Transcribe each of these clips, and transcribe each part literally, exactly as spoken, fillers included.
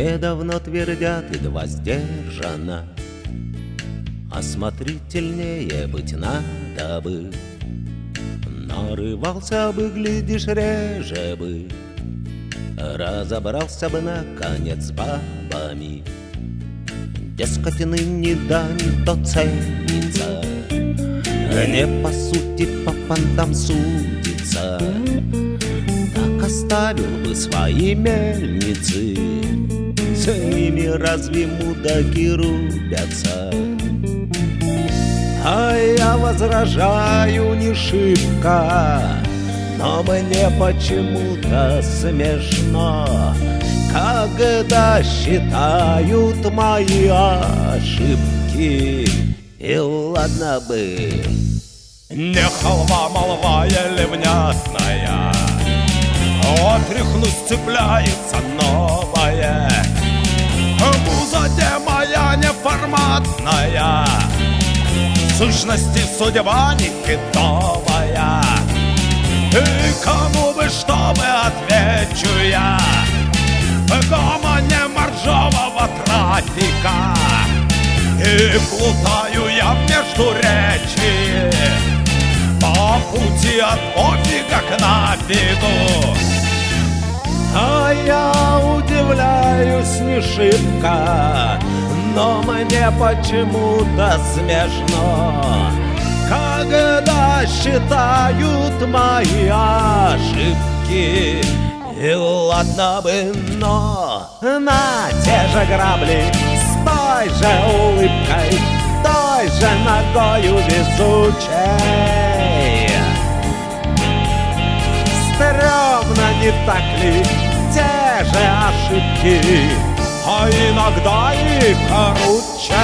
Мне давно твердят едва сдержанно: осмотрительнее быть надо бы. Нарывался бы, глядишь, реже бы, разобрался бы, наконец, с бабами. Дескать, ныне да не то ценится, не по сути, по понтам судится. Так оставил бы свои мельницы, с ними разве мудаки рубятся? А я возражаю не шибко, но мне почему-то смешно, когда считают мои ошибки. И ладно бы, не халва молва еле внятная, отряхнуть цепляется новое. Муза моя неформатная, в сущности судьба не китовая. И кому бы что бы отвечу я в гомоне моржового трафика. И плутаю я между речи по пути от пофига к нафигу. А я удивляюсь не шибко, но мне почему-то смешно, когда считают мои ошибки. И ладно бы, но на те же грабли, с той же улыбкой, той же ногою везучей. Стремно, не так ли, те же ошибки, а иногда и короче.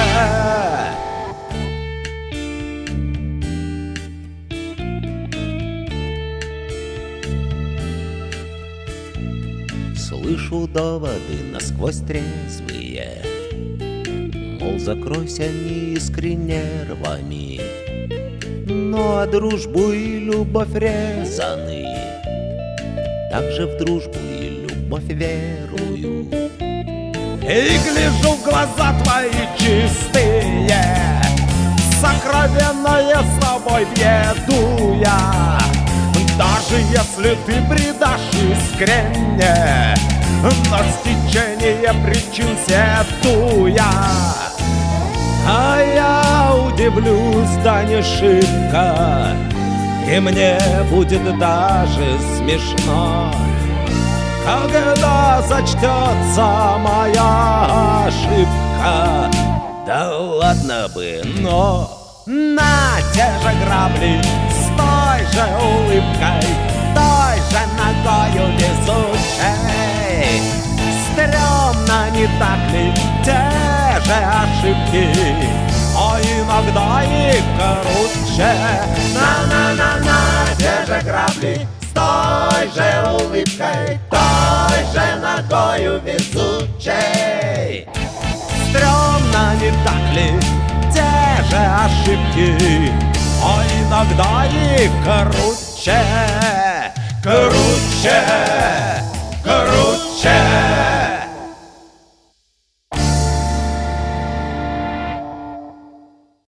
Слышу доводы насквозь трезвые, мол, закройся неискренне нервами, но а дружбу и любовь резаны. Также в дружбу и любовь верую, и гляжу в глаза твои чистые, сокровенное с тобой веду я. Даже если ты бредашь искренне, на стечение причин седу я. А я удивлюсь, да не шибко, и мне будет даже смешно, когда зачтется моя ошибка. Да ладно бы, но на те же грабли, с той же улыбкой, той же ногою везучей. Стремно, не так ли, те же ошибки, а иногда и короче. На-на-на-на, те же грабли, с той же улыбкой, той же ногою везучей. Стремно, не так ли, те же ошибки, а иногда и короче, короче.